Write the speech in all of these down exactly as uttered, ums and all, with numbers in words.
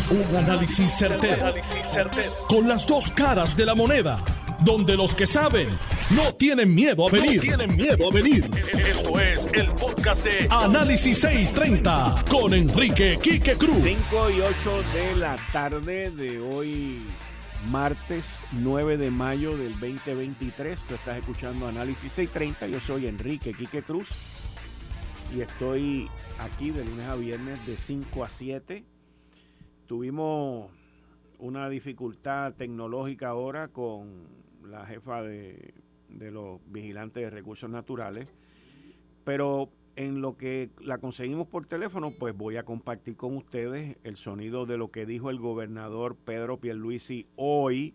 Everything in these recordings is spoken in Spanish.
Un análisis certero, con las dos caras de la moneda, donde los que saben no tienen miedo a venir. No tienen miedo a venir. Esto es el podcast de Análisis seiscientos treinta con Enrique Quique Cruz. cinco y ocho de la tarde de hoy, martes nueve de mayo del veinte veintitrés. Tú estás escuchando Análisis seiscientos treinta. Yo soy Enrique Quique Cruz y estoy aquí de lunes a viernes de cinco a siete. Tuvimos una dificultad tecnológica ahora con la jefa de, de los vigilantes de recursos naturales, pero en lo que la conseguimos por teléfono, pues voy a compartir con ustedes el sonido de lo que dijo el gobernador Pedro Pierluisi hoy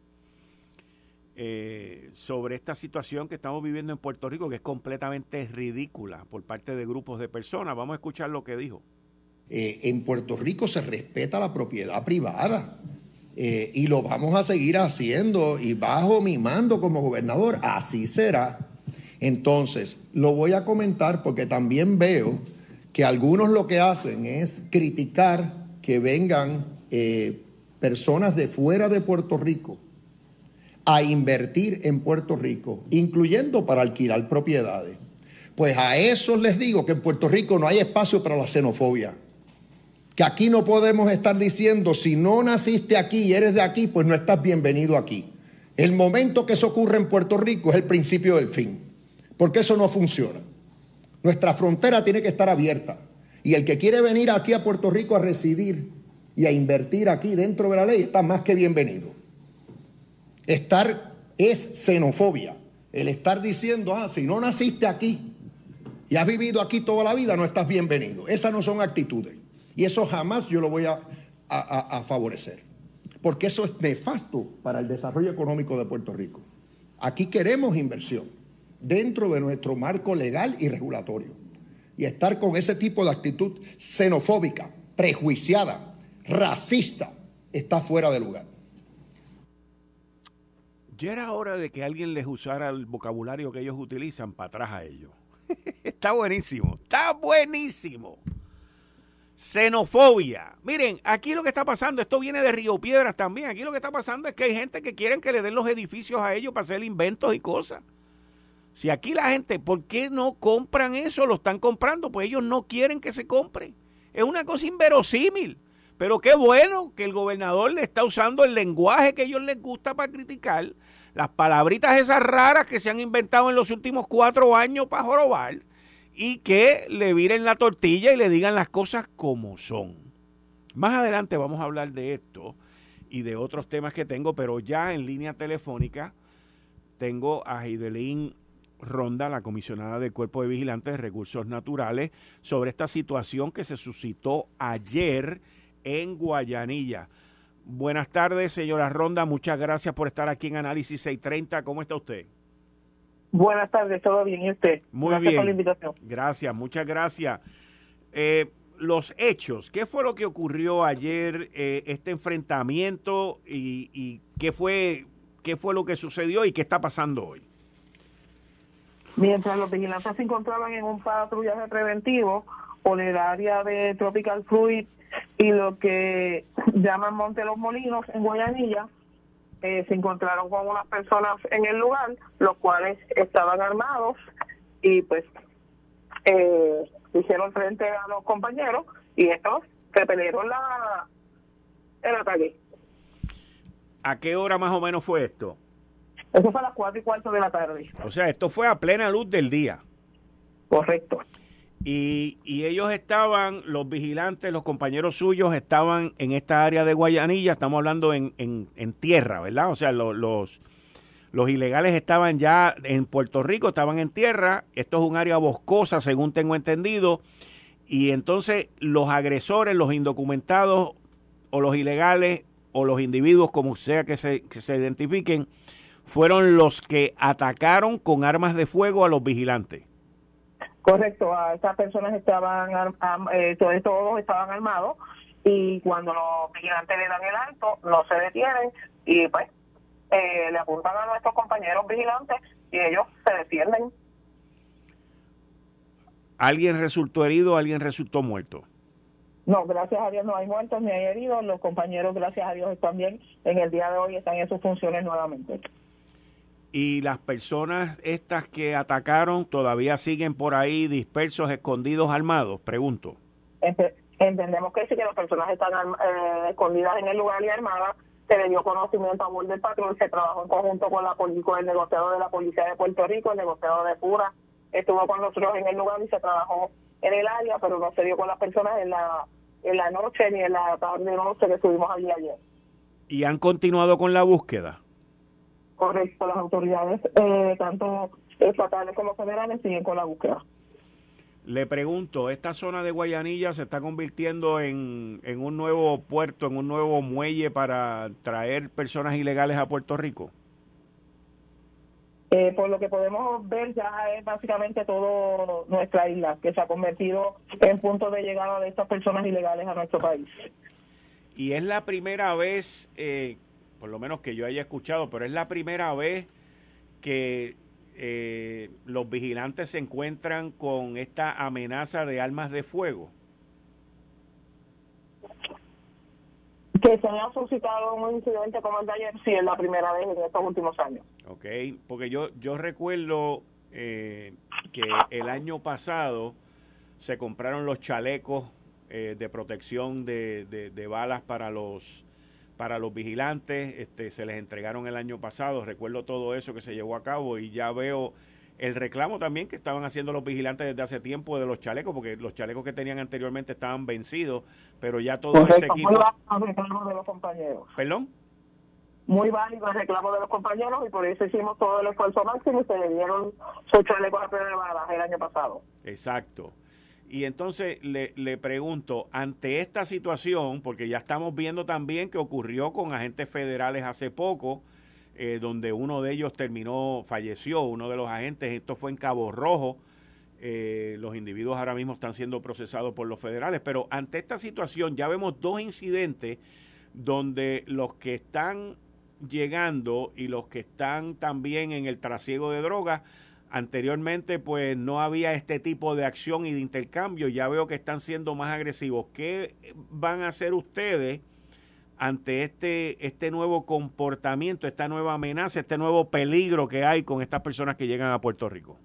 eh, sobre esta situación que estamos viviendo en Puerto Rico, que es completamente ridícula por parte de grupos de personas. Vamos a escuchar lo que dijo. Eh, en Puerto Rico se respeta la propiedad privada eh, y lo vamos a seguir haciendo, y bajo mi mando como gobernador así será. Entonces, lo voy a comentar porque también veo que algunos lo que hacen es criticar que vengan eh, personas de fuera de Puerto Rico a invertir en Puerto Rico, incluyendo para alquilar propiedades. Pues a esos les digo que en Puerto Rico no hay espacio para la xenofobia. Que aquí no podemos estar diciendo, si no naciste aquí y eres de aquí, pues no estás bienvenido aquí. El momento que eso ocurre en Puerto Rico es el principio del fin, porque eso no funciona. Nuestra frontera tiene que estar abierta, y el que quiere venir aquí a Puerto Rico a residir y a invertir aquí dentro de la ley está más que bienvenido. Estar es xenofobia, el estar diciendo, ah, si no naciste aquí y has vivido aquí toda la vida, no estás bienvenido. Esas no son actitudes. Y eso jamás yo lo voy a, a, a favorecer, porque eso es nefasto para el desarrollo económico de Puerto Rico. Aquí queremos inversión dentro de nuestro marco legal y regulatorio. Y estar con ese tipo de actitud xenofóbica, prejuiciada, racista, está fuera de lugar. Ya era hora de que alguien les usara el vocabulario que ellos utilizan para atrás a ellos. Está buenísimo, está buenísimo. Xenofobia. Miren, aquí lo que está pasando, esto viene de Río Piedras también. Aquí lo que está pasando es que hay gente que quieren que le den los edificios a ellos para hacer inventos y cosas. Si aquí la gente, ¿por qué no compran eso? Lo están comprando, pues ellos no quieren que se compre. Es una cosa inverosímil. Pero qué bueno que el gobernador le está usando el lenguaje que a ellos les gusta para criticar, las palabritas esas raras que se han inventado en los últimos cuatro años para jorobar, y que le viren la tortilla y le digan las cosas como son. Más adelante vamos a hablar de esto y de otros temas que tengo, pero ya en línea telefónica tengo a Heidelín Ronda, la comisionada del Cuerpo de Vigilantes de Recursos Naturales, sobre esta situación que se suscitó ayer en Guayanilla. Buenas tardes, señora Ronda, muchas gracias por estar aquí en Análisis seiscientos treinta. ¿Cómo está usted? Buenas tardes, ¿todo bien? ¿Y usted? Muy gracias bien. por la invitación. Gracias, muchas gracias. Eh, los hechos, ¿qué fue lo que ocurrió ayer, eh, este enfrentamiento y, y qué fue, qué fue lo que sucedió y qué está pasando hoy? Mientras los vigilantes se encontraban en un patrullaje preventivo por el área de Tropical Fruit y lo que llaman Monte Los Molinos en Guayanilla, Eh, se encontraron con unas personas en el lugar, los cuales estaban armados y pues eh, hicieron frente a los compañeros y estos repelieron la, el ataque. ¿A qué hora más o menos fue esto? Eso fue a las cuatro y cuarto de la tarde. O sea, esto fue a plena luz del día. Correcto. Y, y ellos estaban, los vigilantes, los compañeros suyos estaban en esta área de Guayanilla, estamos hablando en, en, en tierra, ¿verdad? O sea, lo, los, los ilegales estaban ya en Puerto Rico, estaban en tierra, esto es un área boscosa, según tengo entendido, y entonces los agresores, los indocumentados, o los ilegales, o los individuos, como sea que se, que se identifiquen, fueron los que atacaron con armas de fuego a los vigilantes. Correcto, a estas personas estaban, eh, todos, todos estaban armados, y cuando los vigilantes le dan el alto, no se detienen y pues eh, le apuntan a nuestros compañeros vigilantes y ellos se defienden. ¿Alguien resultó herido, alguien resultó muerto? No, gracias a Dios no hay muertos ni hay heridos. Los compañeros, gracias a Dios, están bien. En el día de hoy están en sus funciones nuevamente. ¿Y las personas estas que atacaron todavía siguen por ahí dispersos, escondidos, armados? Pregunto. Entendemos que sí, que las personas están eh, escondidas en el lugar y armadas. Se le dio conocimiento a Border Patrol, se trabajó en conjunto con, la, con el negociador de la Policía de Puerto Rico, el negociador de Pura, estuvo con nosotros en el lugar y se trabajó en el área, pero no se dio con las personas en la en la noche ni en la tarde noche que estuvimos allí ayer. ¿Y han continuado con la búsqueda? Correcto, las autoridades, eh, tanto estatales como federales, siguen con la búsqueda. Le pregunto, ¿esta zona de Guayanilla se está convirtiendo en, en un nuevo puerto, en un nuevo muelle para traer personas ilegales a Puerto Rico? Eh, por lo que podemos ver, ya es básicamente todo nuestra isla, que se ha convertido en punto de llegada de estas personas ilegales a nuestro país. Y es la primera vez, eh, por lo menos que yo haya escuchado, pero es la primera vez que eh, los vigilantes se encuentran con esta amenaza de armas de fuego. Que se haya suscitado un incidente como el de ayer, sí, es la primera vez en estos últimos años. Ok, porque yo, yo recuerdo eh, que el año pasado se compraron los chalecos eh, de protección de, de, de balas para los para los vigilantes, este, se les entregaron el año pasado, recuerdo todo eso que se llevó a cabo y ya veo el reclamo también que estaban haciendo los vigilantes desde hace tiempo de los chalecos, porque los chalecos que tenían anteriormente estaban vencidos, pero ya todo Correcto, ese equipo... Muy válido el reclamo de los compañeros. ¿Perdón? Muy válido el reclamo de los compañeros y por eso hicimos todo el esfuerzo máximo y se le dieron sus chalecos a prueba de balas el año pasado. Exacto. Y entonces le, le pregunto, ante esta situación, porque ya estamos viendo también que ocurrió con agentes federales hace poco, eh, donde uno de ellos terminó, falleció, uno de los agentes, esto fue en Cabo Rojo, eh, los individuos ahora mismo están siendo procesados por los federales, pero ante esta situación ya vemos dos incidentes donde los que están llegando y los que están también en el trasiego de drogas, anteriormente pues no había este tipo de acción y de intercambio, ya veo que están siendo más agresivos. ¿Qué van a hacer ustedes ante este, este nuevo comportamiento, esta nueva amenaza, este nuevo peligro que hay con estas personas que llegan a Puerto Rico?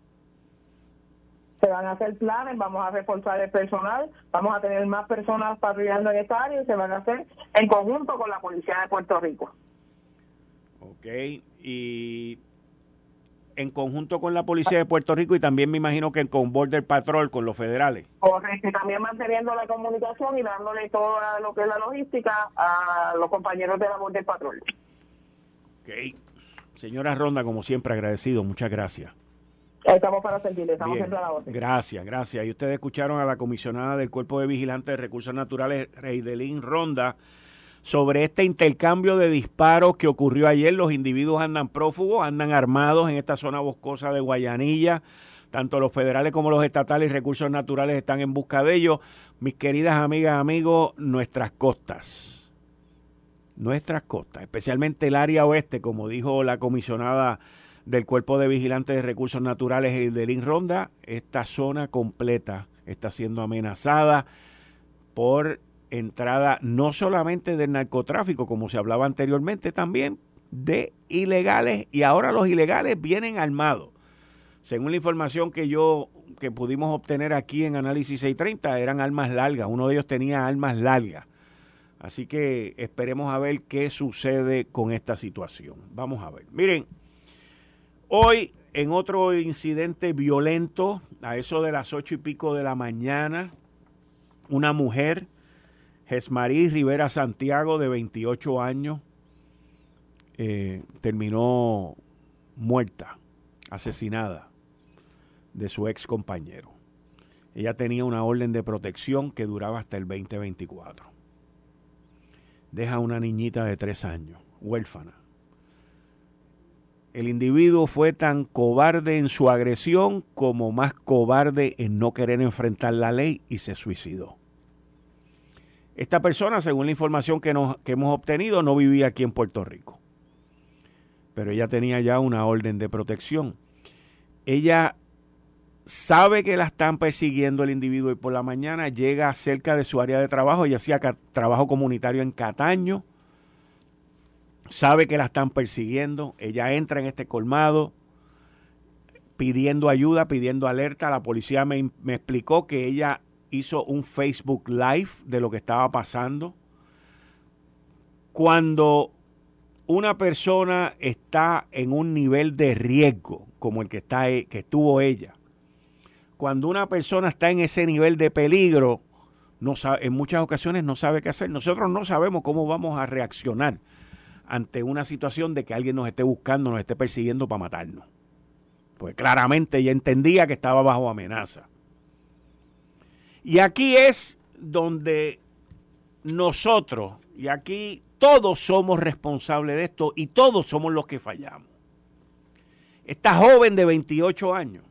Se van a hacer planes, vamos a reforzar el personal, vamos a tener más personas patrullando en esta área y se van a hacer en conjunto con la Policía de Puerto Rico. Ok, y en conjunto con la Policía de Puerto Rico y también me imagino que con Border Patrol, con los federales. Correcto, y también manteniendo la comunicación y dándole toda lo que es la logística a los compañeros de la Border Patrol. Ok. Señora Ronda, como siempre, agradecido. Muchas gracias. Estamos para servirle, estamos Bien, siempre a la orden. Gracias, gracias. Y ustedes escucharon a la comisionada del Cuerpo de Vigilantes de Recursos Naturales, Reidelín Ronda, sobre este intercambio de disparos que ocurrió ayer. Los individuos andan prófugos, andan armados en esta zona boscosa de Guayanilla. Tanto los federales como los estatales y recursos naturales están en busca de ellos. Mis queridas amigas, amigos, nuestras costas, nuestras costas, especialmente el área oeste, como dijo la comisionada del Cuerpo de Vigilantes de Recursos Naturales, Reidelín Ronda, esta zona completa está siendo amenazada por entrada no solamente del narcotráfico, como se hablaba anteriormente, también de ilegales, y ahora los ilegales vienen armados. Según la información que yo que pudimos obtener aquí en Análisis seiscientos treinta, eran armas largas, uno de ellos tenía armas largas. Así que esperemos a ver qué sucede con esta situación. Vamos a ver. Miren, hoy en otro incidente violento, a eso de las ocho y pico de la mañana, una mujer, Jesmarí Rivera Santiago, de veintiocho años, eh, terminó muerta, asesinada de su ex compañero. Ella tenía una orden de protección que duraba hasta el veinte veinticuatro. Deja una niñita de tres años, huérfana. El individuo fue tan cobarde en su agresión como más cobarde en no querer enfrentar la ley y se suicidó. Esta persona, según la información que, nos, que hemos obtenido, no vivía aquí en Puerto Rico. Pero ella tenía ya una orden de protección. Ella sabe que la están persiguiendo el individuo y por la mañana llega cerca de su área de trabajo. Ella hacía ca- trabajo comunitario en Cataño. Sabe que la están persiguiendo. Ella entra en este colmado pidiendo ayuda, pidiendo alerta. La policía me, me explicó que ella hizo un Facebook Live de lo que estaba pasando. Cuando una persona está en un nivel de riesgo como el que, está, que estuvo ella, cuando una persona está en ese nivel de peligro, no sabe, en muchas ocasiones no sabe qué hacer. Nosotros no sabemos cómo vamos a reaccionar ante una situación de que alguien nos esté buscando, nos esté persiguiendo para matarnos. Pues claramente ella entendía que estaba bajo amenaza. Y aquí es donde nosotros, y aquí todos somos responsables de esto y todos somos los que fallamos. Esta joven de veintiocho años,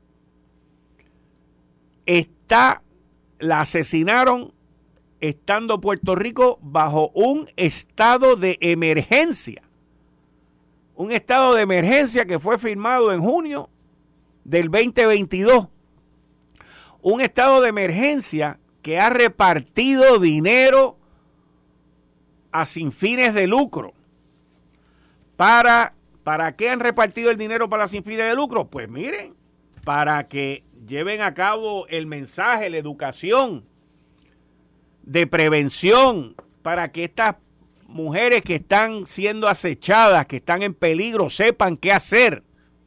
está, la asesinaron estando Puerto Rico bajo un estado de emergencia. Un estado de emergencia que fue firmado en junio del veinte veintidós. Un estado de emergencia que ha repartido dinero a sin fines de lucro. ¿Para, ¿Para qué han repartido el dinero para sin fines de lucro? Pues miren, para que lleven a cabo el mensaje, la educación de prevención, para que estas mujeres que están siendo acechadas, que están en peligro, sepan qué hacer.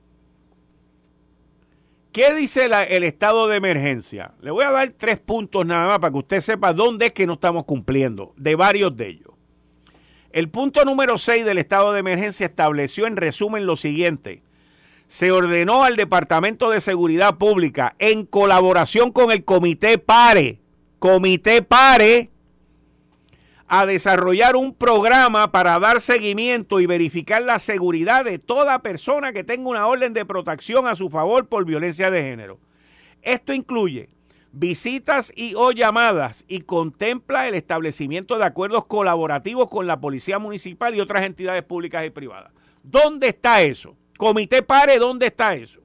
¿Qué dice la, el estado de emergencia? Le voy a dar tres puntos nada más para que usted sepa dónde es que no estamos cumpliendo, de varios de ellos. El punto número seis del estado de emergencia estableció en resumen lo siguiente: se ordenó al Departamento de Seguridad Pública, en colaboración con el Comité PARE, Comité PARE, a desarrollar un programa para dar seguimiento y verificar la seguridad de toda persona que tenga una orden de protección a su favor por violencia de género. Esto incluye visitas y o llamadas y contempla el establecimiento de acuerdos colaborativos con la Policía Municipal y otras entidades públicas y privadas. ¿Dónde está eso? Comité PARE, ¿dónde está eso?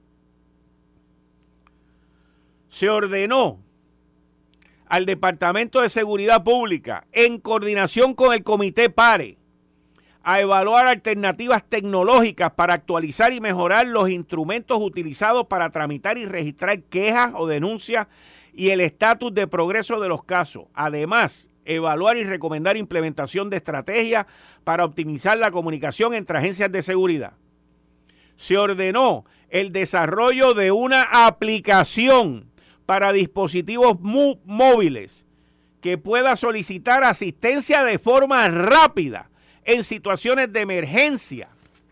Se ordenó al Departamento de Seguridad Pública, en coordinación con el Comité PARE, a evaluar alternativas tecnológicas para actualizar y mejorar los instrumentos utilizados para tramitar y registrar quejas o denuncias y el estatus de progreso de los casos. Además, evaluar y recomendar implementación de estrategias para optimizar la comunicación entre agencias de seguridad. Se ordenó el desarrollo de una aplicación para dispositivos móviles que pueda solicitar asistencia de forma rápida en situaciones de emergencia,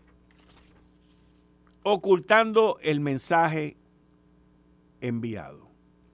ocultando el mensaje enviado.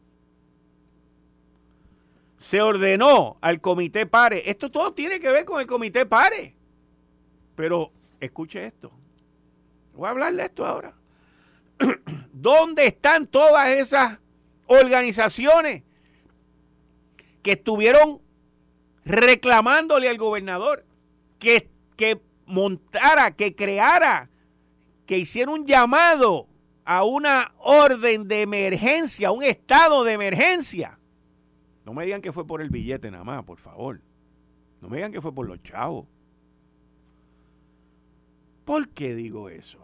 Se ordenó al Comité PARE, esto todo tiene que ver con el Comité PARE, pero escuche esto. Voy a hablarle de esto ahora. ¿Dónde están todas esas organizaciones que estuvieron reclamándole al gobernador que, que montara, que creara, que hiciera un llamado a una orden de emergencia, un estado de emergencia? No me digan que fue por el billete nada más, por favor. No me digan que fue por los chavos. ¿Por qué digo eso?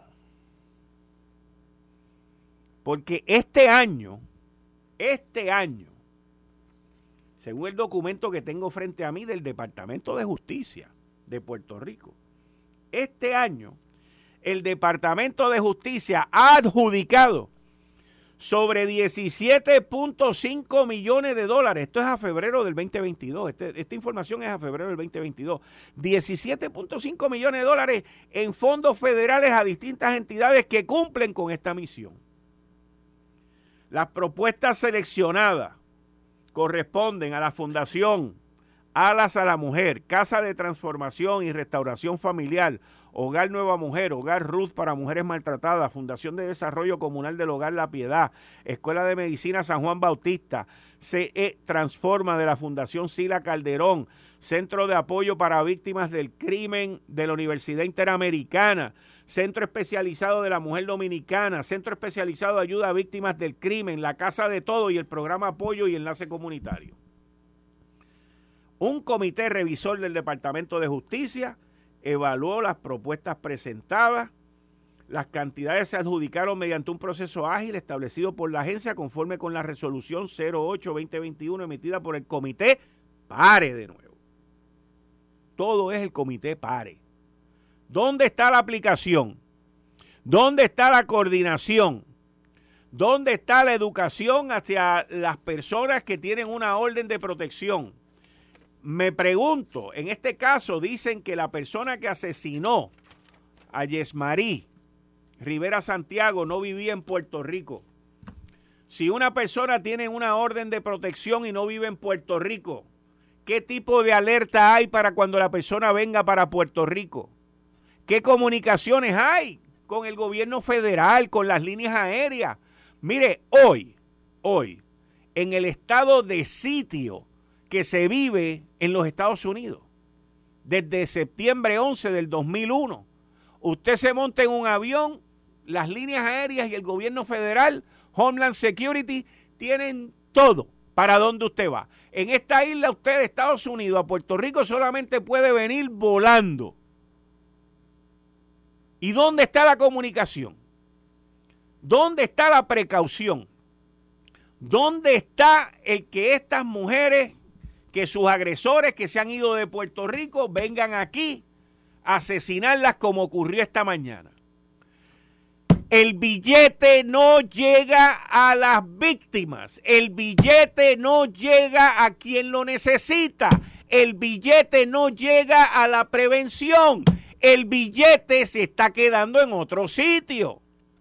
Porque este año, este año, según el documento que tengo frente a mí del Departamento de Justicia de Puerto Rico, este año el Departamento de Justicia ha adjudicado sobre diecisiete punto cinco millones de dólares. Esto es a febrero del veinte veintidós. Este, esta información es a febrero del veinte veintidós. diecisiete punto cinco millones de dólares en fondos federales a distintas entidades que cumplen con esta misión. Las propuestas seleccionadas corresponden a la Fundación Alas a la Mujer, Casa de Transformación y Restauración Familiar, Hogar Nueva Mujer, Hogar Ruth para Mujeres Maltratadas, Fundación de Desarrollo Comunal del Hogar La Piedad, Escuela de Medicina San Juan Bautista, C E Transforma de la Fundación Sila Calderón, Centro de Apoyo para Víctimas del Crimen de la Universidad Interamericana, Centro Especializado de la Mujer Dominicana, Centro Especializado de Ayuda a Víctimas del Crimen, La Casa de Todo y el Programa Apoyo y Enlace Comunitario. Un comité revisor del Departamento de Justicia evaluó las propuestas presentadas. Las cantidades se adjudicaron mediante un proceso ágil establecido por la agencia conforme con la resolución cero ocho guión veinte veintiuno emitida por el comité PARE de nuevo. Todo es el comité PARE. ¿Dónde está la aplicación? ¿Dónde está la coordinación? ¿Dónde está la educación hacia las personas que tienen una orden de protección? Me pregunto, en este caso dicen que la persona que asesinó a Yesmarí Rivera Santiago no vivía en Puerto Rico. Si una persona tiene una orden de protección y no vive en Puerto Rico, ¿qué tipo de alerta hay para cuando la persona venga para Puerto Rico? ¿Qué comunicaciones hay con el gobierno federal, con las líneas aéreas? Mire, hoy, hoy, en el estado de sitio que se vive en los Estados Unidos, desde septiembre once del dos mil uno, usted se monta en un avión, las líneas aéreas y el gobierno federal, Homeland Security, tienen todo para donde usted va. En esta isla usted de Estados Unidos a Puerto Rico solamente puede venir volando. ¿Y dónde está la comunicación? ¿Dónde está la precaución? ¿Dónde está el que estas mujeres, que sus agresores que se han ido de Puerto Rico vengan aquí a asesinarlas como ocurrió esta mañana? El billete no llega a las víctimas, el billete no llega a quien lo necesita, el billete no llega a la prevención, el billete se está quedando en otro sitio.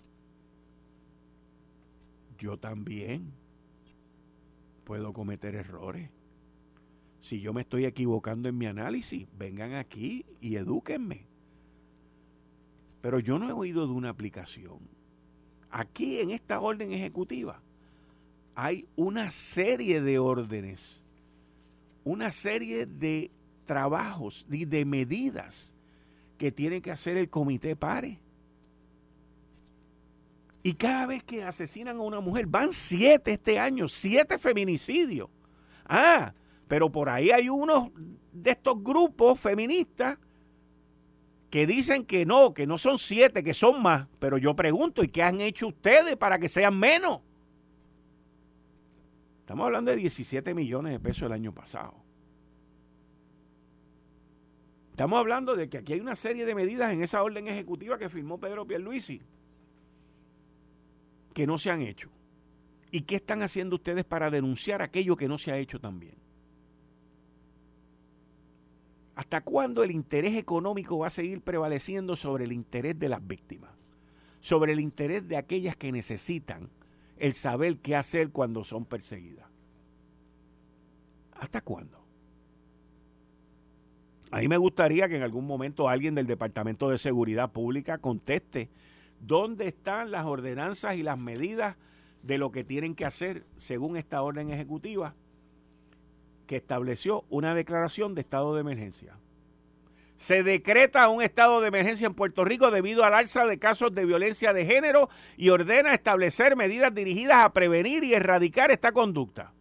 Yo también puedo cometer errores. Si yo me estoy equivocando en mi análisis, vengan aquí y edúquenme. Pero yo no he oído de una aplicación. Aquí en esta orden ejecutiva hay una serie de órdenes, una serie de trabajos y de medidas que tiene que hacer el comité PARE. Y cada vez que asesinan a una mujer, van siete este año, siete feminicidios. Ah, pero por ahí hay unos de estos grupos feministas que dicen que no, que no son siete, que son más. Pero yo pregunto, ¿y qué han hecho ustedes para que sean menos? Estamos hablando de diecisiete millones de pesos el año pasado. Estamos hablando de que aquí hay una serie de medidas en esa orden ejecutiva que firmó Pedro Pierluisi que no se han hecho. ¿Y qué están haciendo ustedes para denunciar aquello que no se ha hecho también? ¿Hasta cuándo el interés económico va a seguir prevaleciendo sobre el interés de las víctimas? Sobre el interés de aquellas que necesitan el saber qué hacer cuando son perseguidas. ¿Hasta cuándo? A mí me gustaría que en algún momento alguien del Departamento de Seguridad Pública conteste dónde están las ordenanzas y las medidas de lo que tienen que hacer según esta orden ejecutiva que estableció una declaración de estado de emergencia. Se decreta un estado de emergencia en Puerto Rico debido al alza de casos de violencia de género y ordena establecer medidas dirigidas a prevenir y erradicar esta conducta.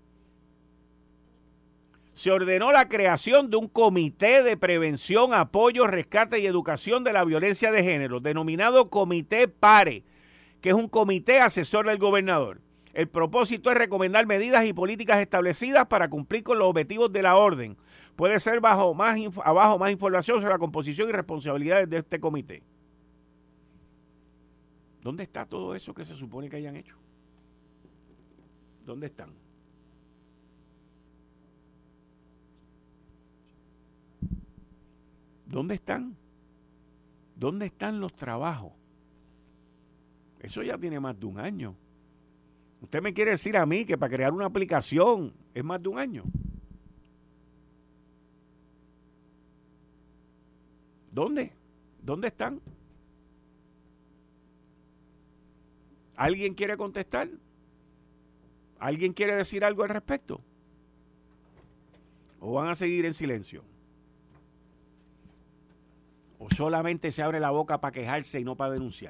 Se ordenó la creación de un comité de prevención, apoyo, rescate y educación de la violencia de género, denominado Comité PARE, que es un comité asesor del gobernador. El propósito es recomendar medidas y políticas establecidas para cumplir con los objetivos de la orden. Puede ser bajo más abajo más información sobre la composición y responsabilidades de este comité. ¿Dónde está todo eso que se supone que hayan hecho? ¿Dónde están? ¿Dónde están? ¿Dónde están los trabajos? Eso ya tiene más de un año. ¿Usted me quiere decir a mí que para crear una aplicación es más de un año? ¿Dónde? ¿Dónde están? ¿Alguien quiere contestar? ¿Alguien quiere decir algo al respecto? ¿O van a seguir en silencio? ¿O solamente se abre la boca para quejarse y no para denunciar?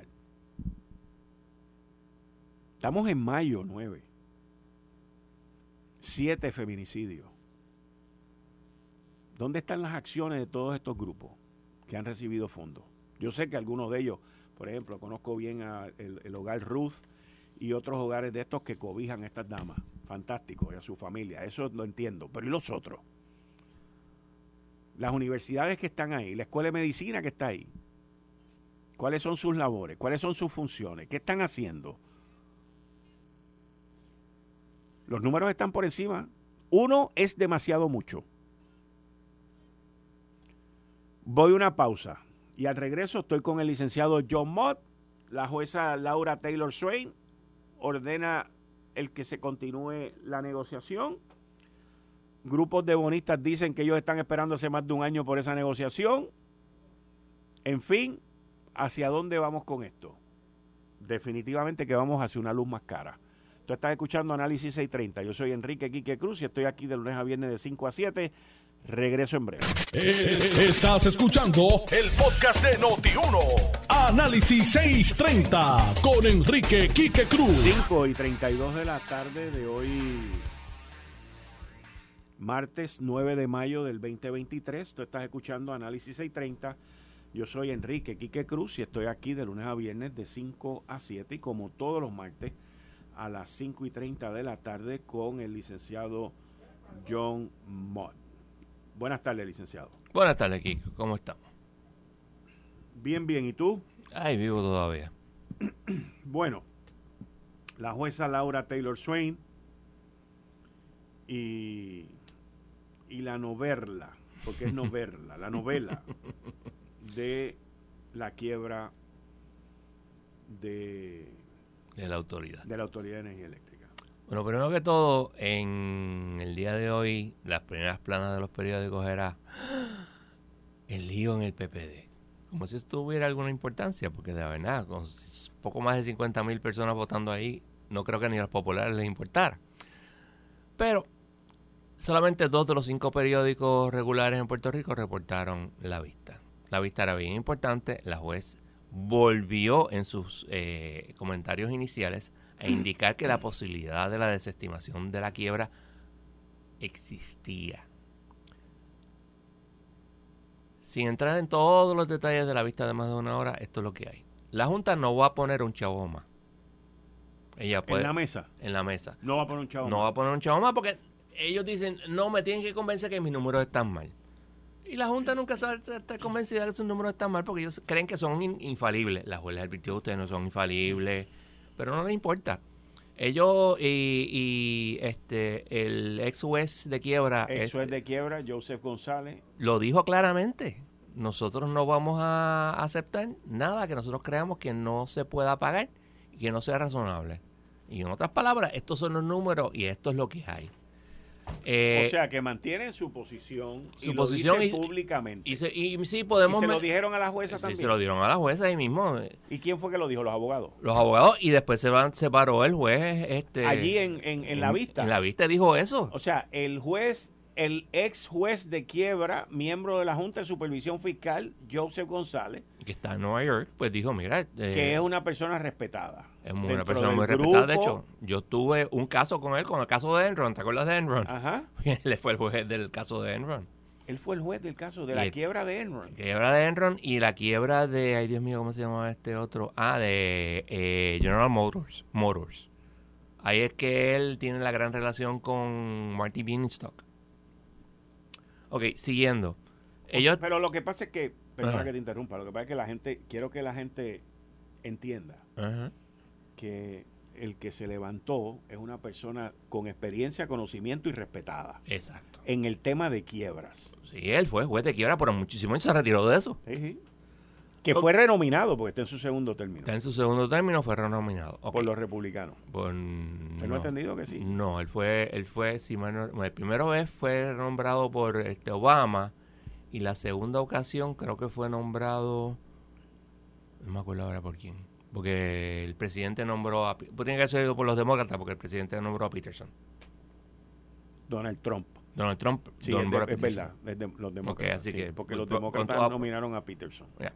Estamos en mayo nueve. Siete feminicidios. ¿Dónde están las acciones de todos estos grupos que han recibido fondos? Yo sé que algunos de ellos, por ejemplo, conozco bien a el, el hogar Ruth y otros hogares de estos que cobijan a estas damas. Fantástico, y a su familia. Eso lo entiendo. Pero ¿y los otros? Las universidades que están ahí, la escuela de medicina que está ahí. ¿Cuáles son sus labores? ¿Cuáles son sus funciones? ¿Qué están haciendo? Los números están por encima. Uno es demasiado mucho. Voy a una pausa y al regreso estoy con el licenciado John Mott. La jueza Laura Taylor Swain ordena el que se continúe la negociación. Grupos de bonistas dicen que ellos están esperando hace más de un año por esa negociación. En fin, ¿hacia dónde vamos con esto? Definitivamente que vamos hacia una luz más cara. Tú estás escuchando Análisis seiscientos treinta. Yo soy Enrique Quique Cruz y estoy aquí de lunes a viernes de cinco a siete. Regreso en breve. Estás escuchando el podcast de Noti uno. Análisis seiscientos treinta con Enrique Quique Cruz. cinco y treinta y dos de la tarde de hoy, martes nueve de mayo del veinte veintitrés. Tú estás escuchando Análisis seiscientos treinta. Yo soy Enrique Quique Cruz y estoy aquí de lunes a viernes de cinco a siete. Y como todos los martes, a las cinco y treinta de la tarde con el licenciado John Mott. Buenas tardes, licenciado. Buenas tardes, Kiko. ¿Cómo estamos? Bien, bien. ¿Y tú? Ay, vivo todavía. Bueno, la jueza Laura Taylor Swain y, y la novela, porque es novela, la novela de la quiebra de, de la autoridad. de la Autoridad de Energía Eléctrica. Bueno, primero que todo, en el día de hoy, las primeras planas de los periódicos era el lío en el P P D. Como si esto tuviera alguna importancia, porque de verdad, con poco más de cincuenta mil personas votando ahí, no creo que ni a los populares les importara. Pero solamente dos de los cinco periódicos regulares en Puerto Rico reportaron la vista. La vista era bien importante. La juez volvió en sus eh, comentarios iniciales a indicar que la posibilidad de la desestimación de la quiebra existía. Sin entrar en todos los detalles de la vista de más de una hora, esto es lo que hay. La Junta no va a poner un chavo más. Ella puede, ¿En la mesa? En la mesa. No va a poner un chavo No más. va a poner un chavo más porque ellos dicen, no, me tienen que convencer que mis números están mal. Y la Junta nunca sabe estar convencida de que sus números están mal porque ellos creen que son in, infalibles. La juez les advirtió, ustedes no son infalibles, pero no les importa. Ellos y, y este el ex juez de quiebra... Ex juez este, de quiebra, Joseph González. Lo dijo claramente. Nosotros no vamos a aceptar nada que nosotros creamos que no se pueda pagar y que no sea razonable. Y en otras palabras, estos son los números y esto es lo que hay. Eh, o sea, que mantienen su posición su y posición lo dicen y, públicamente. Y, se, y sí podemos... ¿Y se me, lo dijeron a la jueza sí, también? se lo dieron a la jueza ahí mismo. ¿Y quién fue que lo dijo? ¿Los abogados? Los abogados, y después se van, se paró el juez. este Allí en, en, en la vista. En la vista dijo eso. O sea, el juez, el ex juez de quiebra, miembro de la Junta de Supervisión Fiscal, Joseph González, que está en Nueva York, pues dijo, mira... Eh, que es una persona respetada. Es muy, una persona muy respetada. De hecho, yo tuve un caso con él, con el caso de Enron. ¿Te acuerdas de Enron? Ajá. Él fue el juez del caso de Enron. Él fue el juez del caso de y la el, quiebra de Enron. La quiebra de Enron y la quiebra de... Ay, Dios mío, ¿cómo se llama este otro? Ah, de eh, General Motors. Motors. Ahí es que él tiene la gran relación con Marty Beanstalk. Ok, siguiendo. Ellos... Pero lo que pasa es que... Perdona Ajá. que te interrumpa. Lo que pasa es que la gente... Quiero que la gente entienda Ajá. que el que se levantó es una persona con experiencia, conocimiento y respetada. Exacto. En el tema de quiebras. Sí, él fue juez de quiebra por muchísimo y se retiró de eso. Sí, sí. Que fue renominado porque está en su segundo término. Está en su segundo término, fue renominado. Okay. Por los republicanos. Por, ¿Usted no no ha entendido que sí? No, él fue, él fue, si mal no, el primero vez fue nombrado por este Obama y la segunda ocasión creo que fue nombrado, no me acuerdo ahora por quién, porque el presidente nombró a, pues tiene que ser por los demócratas, porque el presidente nombró a Peterson. Donald Trump. Donald Trump sí, nombró es, de, a es verdad, es de, los demócratas, okay, así sí, que, porque pues, los con, demócratas con toda, nominaron a Peterson. Yeah.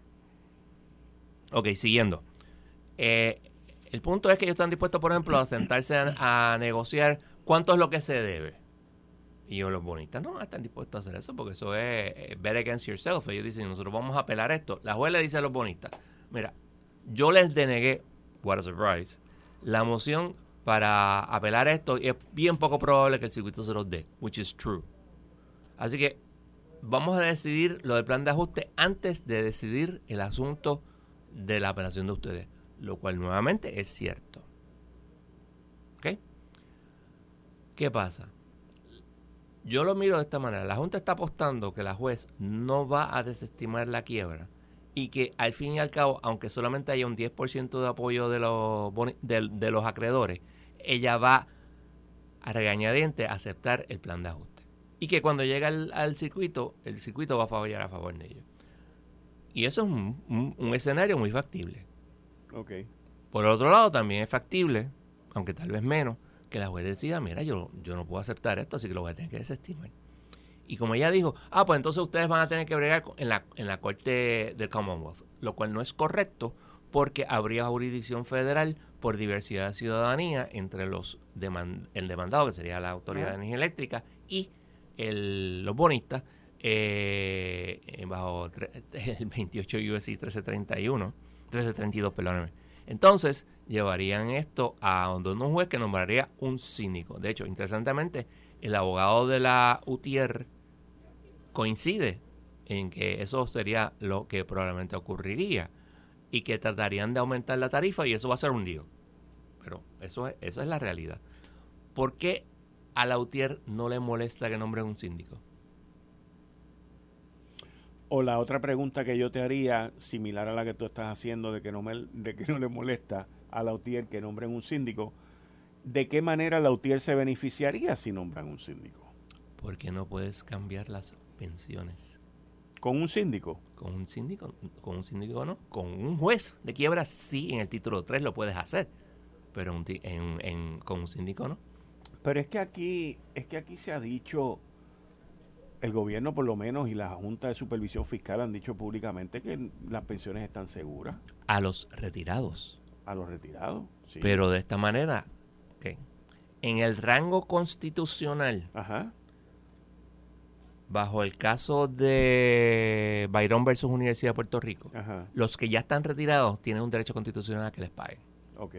Ok, siguiendo. Eh, el punto es que ellos están dispuestos, por ejemplo, a sentarse a, a negociar cuánto es lo que se debe. Y los bonistas no están dispuestos a hacer eso porque eso es eh, bet against yourself. Ellos dicen, nosotros vamos a apelar esto. La juez le dice a los bonistas, mira, yo les denegué, what a surprise, la moción para apelar esto y es bien poco probable que el circuito se los dé, which is true. Así que vamos a decidir lo del plan de ajuste antes de decidir el asunto de la apelación de ustedes, lo cual nuevamente es cierto. ¿Ok? ¿Qué pasa? Yo lo miro de esta manera. La Junta está apostando que la juez no va a desestimar la quiebra y que al fin y al cabo, aunque solamente haya un diez por ciento de apoyo de los, de, de los acreedores, ella va a regañadientes a aceptar el plan de ajuste. Y que cuando llega al, al circuito, el circuito va a fallar a favor de ellos. Y eso es un, un, un escenario muy factible. Okay. Por el otro lado, también es factible, aunque tal vez menos, que la juez decida, mira, yo, yo no puedo aceptar esto, así que lo voy a tener que desestimar. Y como ella dijo, ah, pues entonces ustedes van a tener que bregar en la, en la Corte del Commonwealth, lo cual no es correcto porque habría jurisdicción federal por diversidad de ciudadanía entre los demand, el demandado, que sería la Autoridad de Energía Eléctrica, y el, los bonistas, eh, bajo tre, el veintiocho U S C trece treinta y uno, trece treinta y dos, perdóname. Entonces, llevarían esto a donde un juez que nombraría un síndico. De hecho, interesantemente, el abogado de la U T I E R coincide en que eso sería lo que probablemente ocurriría y que tratarían de aumentar la tarifa y eso va a ser un lío. Pero eso es, eso es la realidad. ¿Por qué a la U T I E R no le molesta que nombren un síndico? O la otra pregunta que yo te haría, similar a la que tú estás haciendo, de que no, me, de que no le molesta a la U T I E R que nombren un síndico, ¿de qué manera la U T I E R se beneficiaría si nombran un síndico? Porque no puedes cambiar las pensiones. ¿Con un síndico? Con un síndico, con un síndico no. Con un juez de quiebra sí, en el título tres lo puedes hacer, pero un, en, en, con un síndico no. Pero es que aquí, es que aquí se ha dicho... El gobierno, por lo menos, y la Junta de Supervisión Fiscal han dicho públicamente que las pensiones están seguras. A los retirados. A los retirados, sí. Pero de esta manera, okay, en el rango constitucional, ajá, bajo el caso de Byron versus Universidad de Puerto Rico, ajá, los que ya están retirados tienen un derecho constitucional a que les paguen. Ok.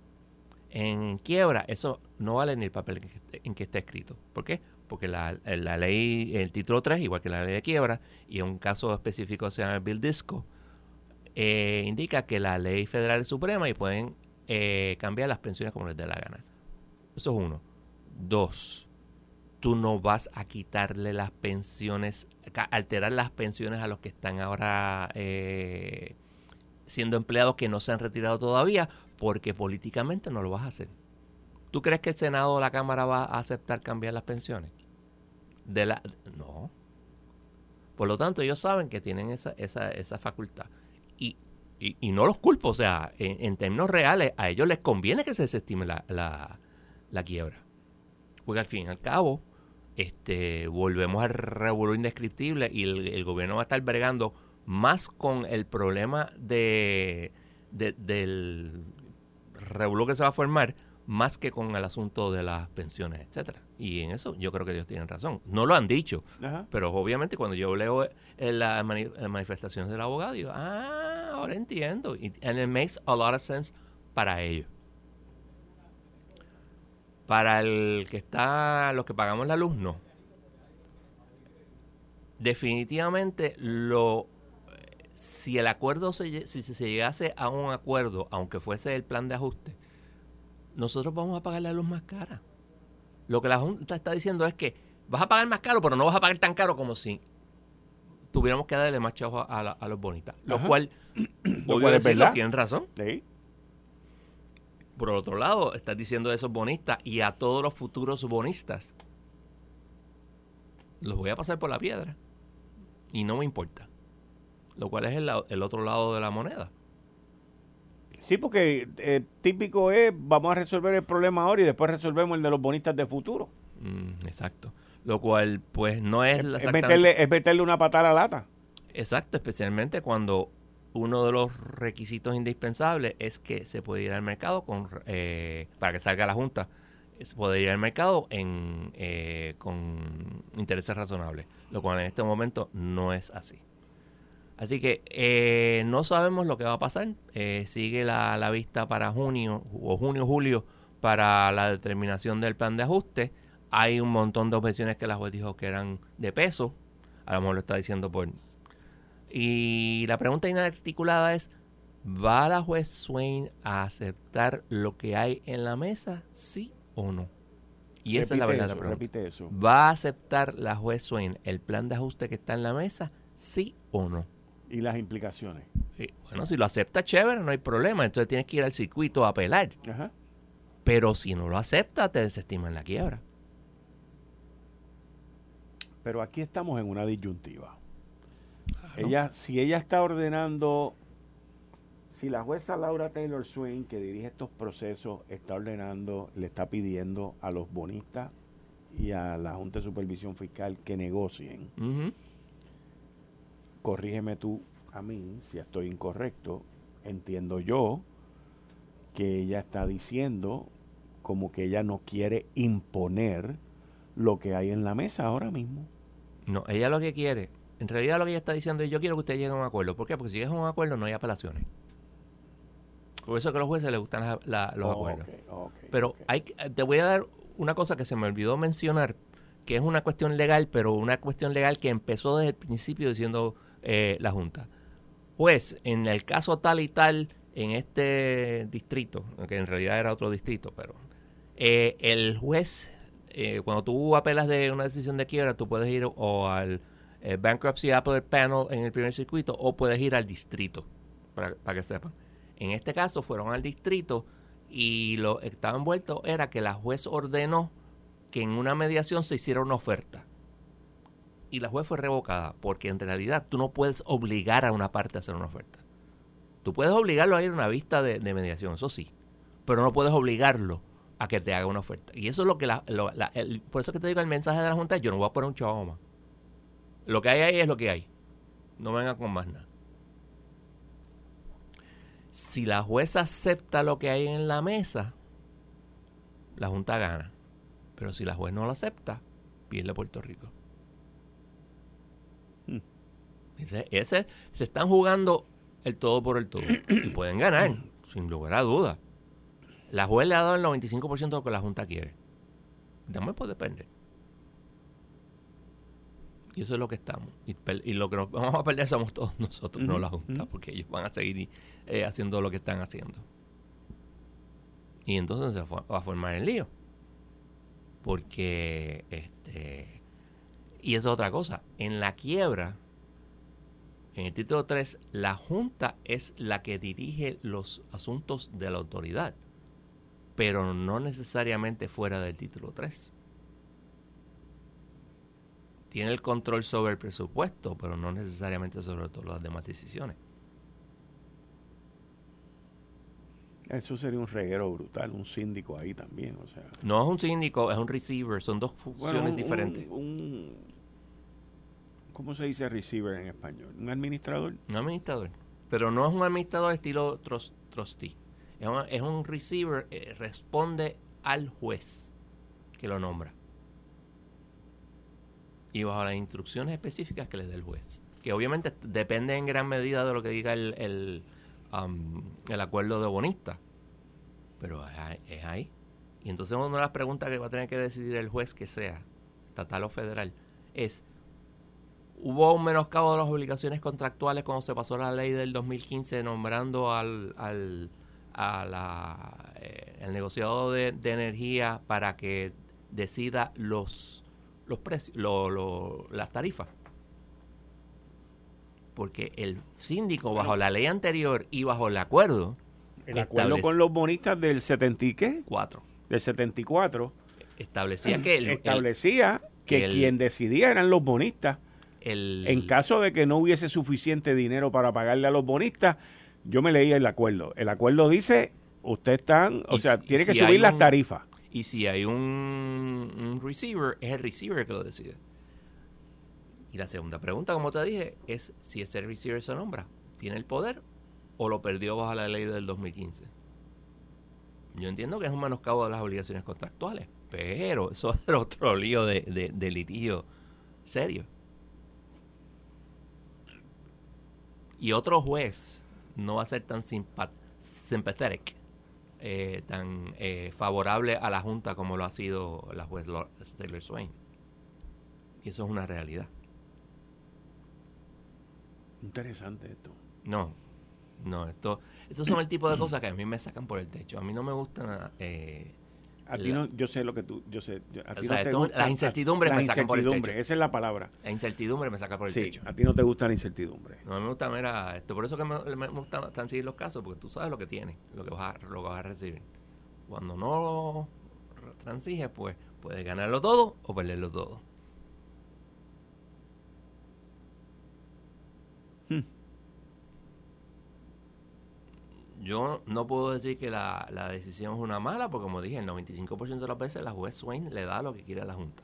En quiebra, eso no vale ni el papel en que esté, en que esté escrito. ¿Por qué? Porque la, la ley, el título tres, igual que la ley de quiebra, y en un caso específico se llama el Bill Disco, eh, indica que la ley federal es suprema y pueden eh, cambiar las pensiones como les dé la gana. Eso es uno. Dos, tú no vas a quitarle las pensiones, alterar las pensiones a los que están ahora eh, siendo empleados que no se han retirado todavía, porque políticamente no lo vas a hacer. ¿Tú crees que el Senado o la Cámara va a aceptar cambiar las pensiones? De la, no. Por lo tanto, ellos saben que tienen esa, esa, esa facultad. Y, y, y no los culpo. O sea, en, en términos reales, a ellos les conviene que se desestime la, la, la quiebra. Porque al fin y al cabo, este, volvemos al revolú indescriptible y el, el gobierno va a estar bregando más con el problema de, de, del revolú que se va a formar, más que con el asunto de las pensiones, etcétera. Y en eso yo creo que ellos tienen razón. No lo han dicho, ajá, pero obviamente cuando yo leo en las mani manifestaciones del abogado, digo, ah, ahora entiendo. Y and it makes a lot of sense para ellos. Para el que está, los que pagamos la luz, no. Definitivamente, lo si el acuerdo se, si se llegase a un acuerdo, aunque fuese el plan de ajuste, nosotros vamos a pagar la luz más cara. Lo que la Junta está diciendo es que vas a pagar más caro, pero no vas a pagar tan caro como si tuviéramos que darle más chavos a, a, a los bonistas. Lo ajá, cual, obvio decirlo, tienen razón. Sí. Por otro lado, estás diciendo a esos bonistas y a todos los futuros bonistas, los voy a pasar por la piedra. y no me importa. Lo cual es el, el otro lado de la moneda. Sí, porque eh, típico es, vamos a resolver el problema ahora y después resolvemos el de los bonistas de futuro. Mm, exacto. Lo cual, pues, no es... Es, es, meterle, es meterle una patada a la lata. Exacto, especialmente cuando uno de los requisitos indispensables es que se puede ir al mercado con eh, para que salga la Junta, se puede ir al mercado en eh, con intereses razonables, lo cual en este momento no es así. Así que eh, no sabemos lo que va a pasar. Eh, sigue la, la vista para junio o junio, julio para la determinación del plan de ajuste. Hay un montón de objeciones que la juez dijo que eran de peso. A lo mejor lo está diciendo por... Y la pregunta inarticulada es, ¿va la juez Swain a aceptar lo que hay en la mesa, sí o no? Y esa repite es la verdadera eso, pregunta. repite eso. ¿Va a aceptar la juez Swain el plan de ajuste que está en la mesa, sí o no? ¿Y las implicaciones? Sí, bueno, si lo acepta, chévere, no hay problema. Entonces tienes que ir al circuito a apelar. Ajá. Pero si no lo acepta, te desestiman la quiebra. Pero aquí estamos en una disyuntiva. Claro. Ella, si ella está ordenando, si la jueza Laura Taylor Swain, que dirige estos procesos, está ordenando, le está pidiendo a los bonistas y a la Junta de Supervisión Fiscal que negocien, Uh-huh. corrígeme tú a mí si estoy incorrecto, entiendo yo que ella está diciendo como que ella no quiere imponer lo que hay en la mesa ahora mismo. No, ella lo que quiere, en realidad lo que ella está diciendo es yo quiero que usted llegue a un acuerdo. ¿Por qué? Porque si llegas a un acuerdo no hay apelaciones. Por eso es que a los jueces les gustan la, la, los Oh, acuerdos. okay, okay, Pero okay. hay, te voy a dar una cosa que se me olvidó mencionar, que es una cuestión legal, pero una cuestión legal que empezó desde el principio diciendo eh, la Junta. Pues, en el caso tal y tal, en este distrito, que en realidad era otro distrito, pero eh, el juez, eh, cuando tú apelas de una decisión de quiebra, tú puedes ir o al eh, Bankruptcy Appellate Panel en el primer circuito o puedes ir al distrito, para, para que sepan. En este caso fueron al distrito y lo que estaba envuelto era que la juez ordenó que en una mediación se hiciera una oferta. Y la juez fue revocada, porque en realidad tú no puedes obligar a una parte a hacer una oferta. Tú puedes obligarlo a ir a una vista de, de mediación, eso sí, pero no puedes obligarlo a que te haga una oferta. Y eso es lo que la, lo, la el, por eso que te digo el mensaje de la Junta, yo no voy a poner un chavo más. Lo que hay ahí es lo que hay. No vengan con más nada. Si la jueza acepta lo que hay en la mesa, la Junta gana. Pero si la juez no lo acepta, pierde Puerto Rico. Hmm. Ese, ese, se están jugando el todo por el todo. Y pueden ganar, sin lugar a dudas. La juez le ha dado el noventa y cinco por ciento de lo que la Junta quiere. Después puede depender. Y eso es lo que estamos. Y, y lo que nos vamos a perder somos todos nosotros, uh-huh, no la Junta, uh-huh, porque ellos van a seguir eh, haciendo lo que están haciendo. Y entonces se va a formar el lío. Porque, este, y eso es otra cosa, en la quiebra, en el título tres, la Junta es la que dirige los asuntos de la autoridad, pero no necesariamente fuera del título tres. Tiene el control sobre el presupuesto, pero no necesariamente sobre todas las demás decisiones. Eso sería un reguero brutal, un síndico ahí también, o sea. No es un síndico, es un receiver, son dos funciones bueno, un, diferentes. Un, un, ¿Cómo se dice receiver en español? ¿Un administrador? Un administrador, pero no es un administrador estilo trust, trustee. Es un, es un receiver, eh, responde al juez que lo nombra. Y bajo las instrucciones específicas que le dé el juez. Que obviamente depende en gran medida de lo que diga el... el Um, el acuerdo de bonistas, pero es ahí, es ahí. Y entonces una de las preguntas que va a tener que decidir el juez, que sea estatal o federal, es: ¿hubo un menoscabo de las obligaciones contractuales cuando se pasó la ley del dos mil quince nombrando al, al a la, eh, el negociado de, de energía para que decida los los precios, lo, lo, las tarifas? Porque el síndico, bajo la ley anterior y bajo el acuerdo... El acuerdo con los bonistas del setenta y qué? Cuatro. Del setenta y cuatro. Establecía que... El, establecía el, que el, quien decidía eran los bonistas. el... En caso de que no hubiese suficiente dinero para pagarle a los bonistas, yo me leí el acuerdo. El acuerdo dice, ustedes están, o sea, si, tiene que si subir las un, tarifas. Y si hay un, un receiver, es el receiver que lo decide. Y la segunda pregunta, como te dije, es si ese receiver se nombra, ¿tiene el poder o lo perdió bajo la ley del dos mil quince? Yo entiendo que es un menoscabo de las obligaciones contractuales, pero eso es otro lío de, de, de litigio serio. Y otro juez no va a ser tan simpat sympathetic, eh, tan eh, favorable a la Junta como lo ha sido la juez Taylor Swain. Y eso es una realidad. Interesante esto. No, no, esto, estos son el tipo de cosas que a mí me sacan por el techo. A mí no me gustan. Eh, a ti no, yo sé lo que tú, yo sé. Yo, a ti o sea, no te esto, gusta, las incertidumbres me sacan por el techo. Esa es la palabra. La incertidumbre me saca por el sí, techo. A ti no te gusta la incertidumbre. No me gusta, mira, esto, por eso que me, me gusta tan seguir los casos, porque tú sabes lo que tienes, lo que vas a, lo que vas a recibir. Cuando no transiges, pues puedes ganarlo todo o perderlo todo. Hmm. Yo no puedo decir que la, la decisión es una mala, porque como dije, el noventa y cinco por ciento de las veces la juez Swain le da lo que quiere a la Junta.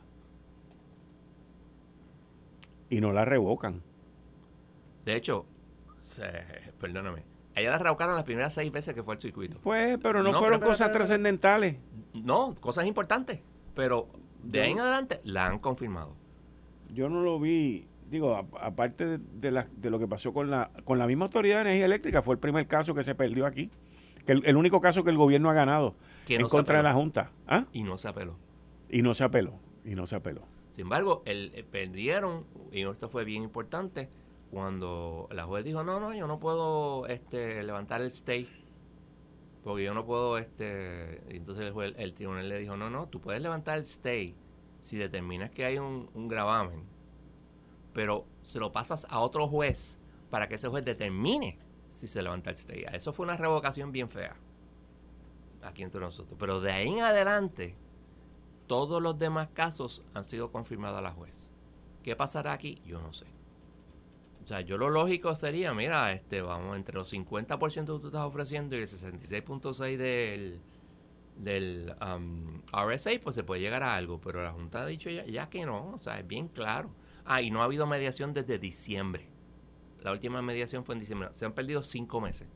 Y no la revocan. De hecho, se, perdóname, a ella la revocaron las primeras seis veces que fue al circuito. Pues, pero no, no fueron pero, cosas pero, pero, trascendentales. No, cosas importantes, pero de ahí en adelante la han confirmado. Yo no lo vi, digo, a, aparte de, de, la, de lo que pasó con la con la misma Autoridad de Energía Eléctrica, fue el primer caso que se perdió aquí, que el, el único caso que el gobierno ha ganado que en no contra de la Junta. ¿Ah? Y no se apeló. Y no se apeló, y no se apeló. Sin embargo, el, el perdieron, y esto fue bien importante, cuando la juez dijo, no, no, yo no puedo este, levantar el stay, porque yo no puedo, este, entonces el, juez, el tribunal le dijo, no, no, tú puedes levantar el stay si determinas que hay un, un gravamen, pero se lo pasas a otro juez para que ese juez determine si se levanta el stay. Eso fue una revocación bien fea aquí entre nosotros, pero de ahí en adelante todos los demás casos han sido confirmados a la juez. ¿Qué pasará aquí? Yo no sé. O sea, yo lo lógico sería, mira, este, vamos, entre los cincuenta por ciento que tú estás ofreciendo y el sesenta y seis punto seis por ciento del, del um, R S A, pues se puede llegar a algo. Pero la Junta ha dicho ya, ya que no, o sea, es bien claro. Ah, y no ha habido mediación desde diciembre. La última mediación fue en diciembre. Se han perdido cinco meses.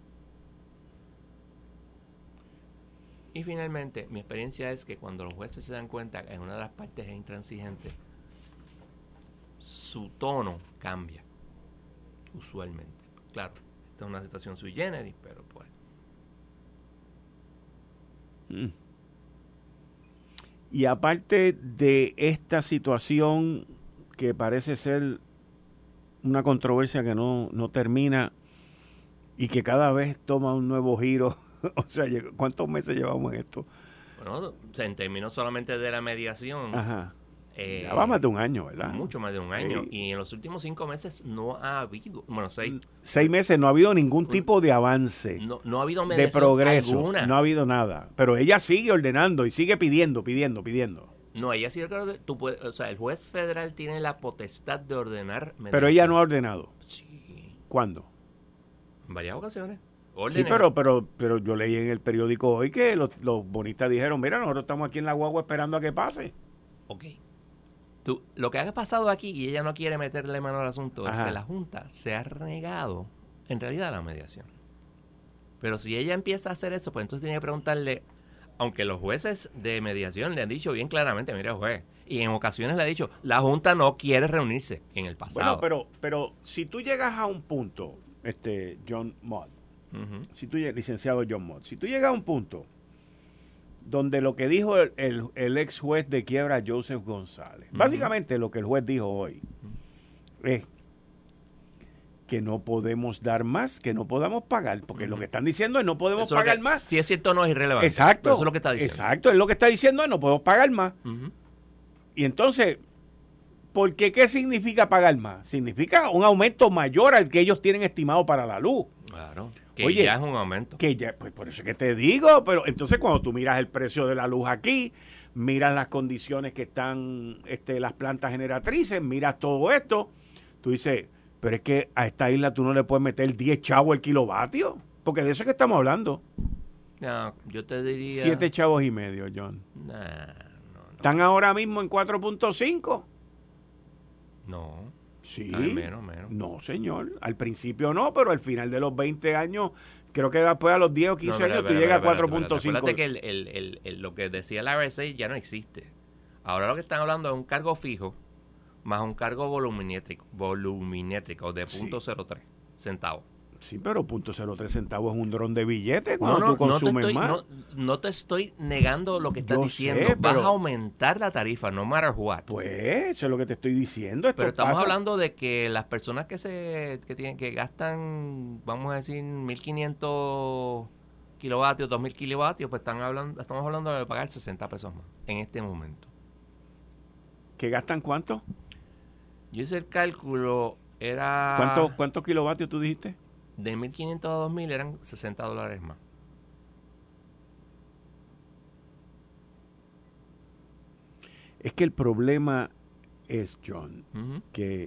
Y finalmente, mi experiencia es que cuando los jueces se dan cuenta que una de las partes es intransigente, su tono cambia, usualmente. Claro, esta es una situación sui generis, pero pues. Mm. Y aparte de esta situación que parece ser una controversia que no, no termina y que cada vez toma un nuevo giro. O sea, ¿cuántos meses llevamos en esto? Bueno, o sea, en términos solamente de la mediación. Ajá. Eh, ya va más de un año, ¿verdad? Mucho más de un año. Sí. Y en los últimos cinco meses no ha habido, bueno, seis. Seis meses no ha habido ningún tipo de avance. No, no ha habido de mediación progreso. alguna. No ha habido nada. Pero ella sigue ordenando y sigue pidiendo, pidiendo, pidiendo. No, ella sí, claro, tú puedes, o sea, el juez federal tiene la potestad de ordenar mediación. Pero ella no ha ordenado. Sí. ¿Cuándo? En varias ocasiones. Órdenes. Sí, pero, pero, pero yo leí en el periódico hoy que los, los bonistas dijeron, mira, nosotros estamos aquí en la guagua esperando a que pase. Ok. Tú, lo que ha pasado aquí, y ella no quiere meterle mano al asunto, Ajá. es que la Junta se ha renegado, en realidad, a la mediación. Pero si ella empieza a hacer eso, pues entonces tiene que preguntarle, aunque los jueces de mediación le han dicho bien claramente, mira, juez, y en ocasiones le ha dicho, la Junta no quiere reunirse en el pasado. Bueno, pero, pero si tú llegas a un punto, este John Mott, Uh-huh. Si tú, licenciado John Mott, si tú llegas a un punto donde lo que dijo el, el, el ex juez de quiebra Joseph González, uh-huh. básicamente lo que el juez dijo hoy uh-huh. es que no podemos dar más, que no podamos pagar, porque uh-huh. lo que están diciendo es no podemos eso pagar que, más. Si es cierto no es irrelevante. Exacto. Eso es lo que está diciendo. Exacto, es lo que está diciendo, es no podemos pagar más. Uh-huh. Y entonces, ¿por qué qué significa pagar más? Significa un aumento mayor al que ellos tienen estimado para la luz. Claro. Que Oye, ya es un aumento. Que ya, pues por eso es que te digo, pero entonces cuando tú miras el precio de la luz aquí, miras las condiciones que están este, las plantas generatrices, miras todo esto, tú dices, pero es que a esta isla tú no le puedes meter diez chavos el kilovatio, porque de eso es que estamos hablando. No, yo te diría... siete chavos y medio, John. Nah, no, no. ¿Están ahora mismo en cuatro punto cinco? No. Sí. Ay, menos, menos. No, señor. Al principio no, pero al final de los veinte años, creo que después a los diez o quince No, espera, años tú espera, llegas espera, a cuatro punto cinco. Acuérdate que el, el, el, el, lo que decía la R S A ya no existe. Ahora lo que están hablando es un cargo fijo más un cargo voluminétrico, voluminétrico de punto cero tres centavos. Sí, pero punto cero tres centavos es un dron de billetes cuando no, no, tú consumes no te estoy, más. No, no te estoy negando lo que estás Yo diciendo. sé, Vas pero- a aumentar la tarifa, no matter what. Pues eso es lo que te estoy diciendo. Esto Pero estamos pasa- hablando de que las personas que se que tienen que gastan, vamos a decir, mil quinientos kilovatios, dos mil kilovatios, pues están hablando, estamos hablando de pagar sesenta pesos más en este momento. ¿Que gastan cuánto? Yo hice el cálculo, era ¿Cuánto, ¿Cuántos kilovatios tú dijiste? de mil quinientos a dos mil eran sesenta dólares más. Es que el problema es, John, Ujú. que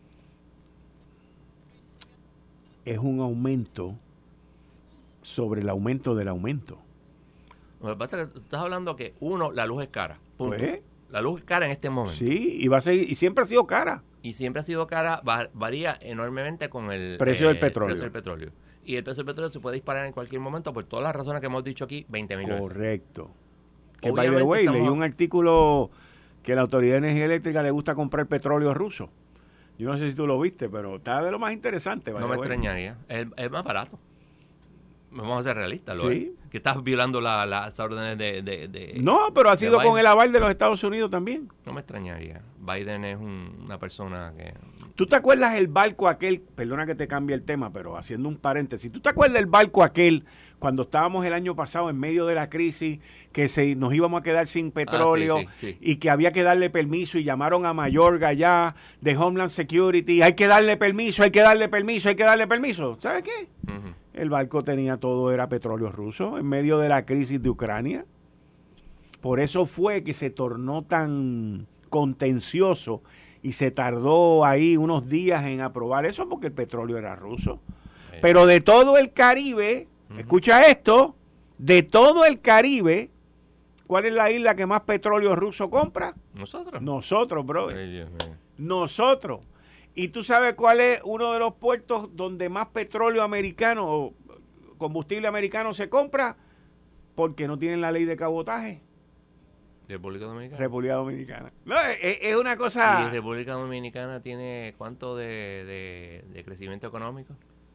es un aumento sobre el aumento del aumento. Lo que pasa es que tú estás hablando que, uno, la luz es cara. Punto. Pues, La luz es cara en este momento. sí, y va a seguir, y siempre ha sido cara. Y siempre ha sido cara, va- varía enormemente con el Precio del petróleo. precio del petróleo. Y el precio del petróleo se puede disparar en cualquier momento por todas las razones que hemos dicho aquí veinte mil veces. Correcto. Que, by the Obviamente way, estamos- leí un artículo que la Autoridad de Energía Eléctrica le gusta comprar petróleo ruso. Yo no sé si tú lo viste, pero está de lo más interesante. by No the me way. extrañaría. Es, es más barato. Vamos a ser realistas, lo Sí. es. Que estás violando la- las órdenes de, de, de- No, pero ha de sido con Biden. el aval de los Estados Unidos también. No me extrañaría. Biden es un- una persona que... ¿Tú te acuerdas el barco aquel? Perdona que te cambie el tema, pero haciendo un paréntesis. ¿Tú te acuerdas el barco aquel cuando estábamos el año pasado en medio de la crisis que se nos íbamos a quedar sin petróleo Ah, sí, sí, sí. y que había que darle permiso y llamaron a Mayorga ya de Homeland Security? Hay que darle permiso, hay que darle permiso, hay que darle permiso. ¿Sabes qué? Ujú. El barco tenía todo, era petróleo ruso en medio de la crisis de Ucrania. Por eso fue que se tornó tan contencioso y se tardó ahí unos días en aprobar eso porque el petróleo era ruso. Eh, Pero de todo el Caribe, Ujú. escucha esto, de todo el Caribe, ¿cuál es la isla que más petróleo ruso compra? ¿Nosotros? Nosotros, brother. Ay, Dios mío. Nosotros. ¿Y tú sabes cuál es uno de los puertos donde más petróleo americano o combustible americano se compra? Porque no tienen la ley de cabotaje. República Dominicana. República Dominicana. No, es, es una ¿Y cosa... República Dominicana tiene cuánto de, de, de crecimiento económico?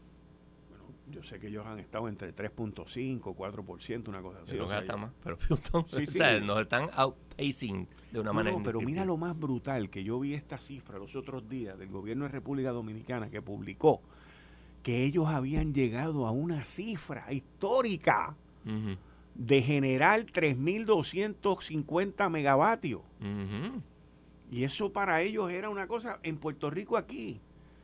Yo sé que ellos han estado entre tres punto cinco, cuatro por ciento, una cosa así. Sí, no o sea, gasta yo- más, pero Houston, Sí, o sí. sea, nos están outpacing de una No, manera no, pero indescriptible. mira lo más brutal, que yo vi esta cifra los otros días del gobierno de República Dominicana que publicó que ellos habían llegado a una cifra histórica Ujú, de generar tres mil doscientos cincuenta megavatios. ujú. Y eso para ellos era una cosa, en Puerto Rico aquí,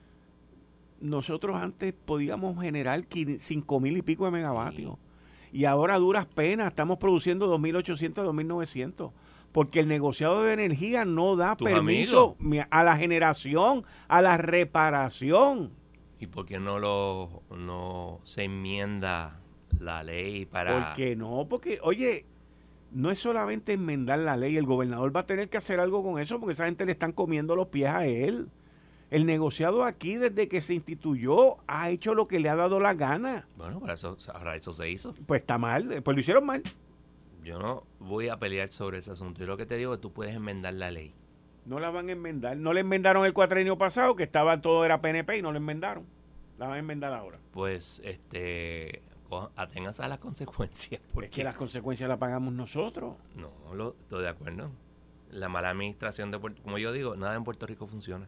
nosotros antes podíamos generar cinco mil y pico de megavatios. Y ahora a duras penas estamos produciendo dos mil ochocientos, dos mil novecientos. Porque el negociado de energía no da Tus permiso mi- a la generación, a la reparación. ¿Y por qué no, lo, no se enmienda la ley para... ¿Por qué no? Porque, oye, no es solamente enmendar la ley, el gobernador va a tener que hacer algo con eso porque esa gente le están comiendo los pies a él. El negociado aquí, desde que se instituyó, ha hecho lo que le ha dado la gana. Bueno, para eso, para eso se hizo. Pues está mal, eh, pues lo hicieron mal. Yo no voy a pelear sobre ese asunto. Yo lo que te digo es que tú puedes enmendar la ley. No la van a enmendar. No le enmendaron el cuatrenio pasado, que estaba todo era P N P y no le enmendaron. La van a enmendar ahora. Pues, este, co- aténgase a las consecuencias. Es Porque que las consecuencias las pagamos nosotros. no, lo, estoy de acuerdo. La mala administración de Puerto, como yo digo, nada en Puerto Rico funciona.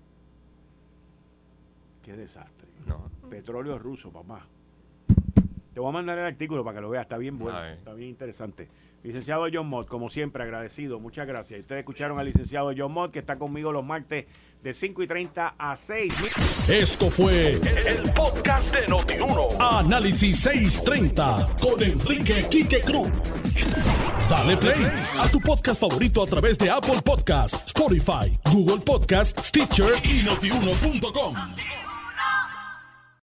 Qué desastre. No. Petróleo ruso, papá. Te voy a mandar el artículo para que lo veas, está bien bueno, Ay. está bien interesante. Licenciado John Mott, como siempre, agradecido, muchas gracias. Ustedes escucharon al licenciado John Mott, que está conmigo los martes de cinco y treinta a seis. Esto fue el, el podcast de Notiuno. Análisis seiscientos treinta con Enrique Quique Cruz. Dale play a tu podcast favorito a través de Apple Podcasts, Spotify, Google Podcasts, Stitcher y notiuno punto com.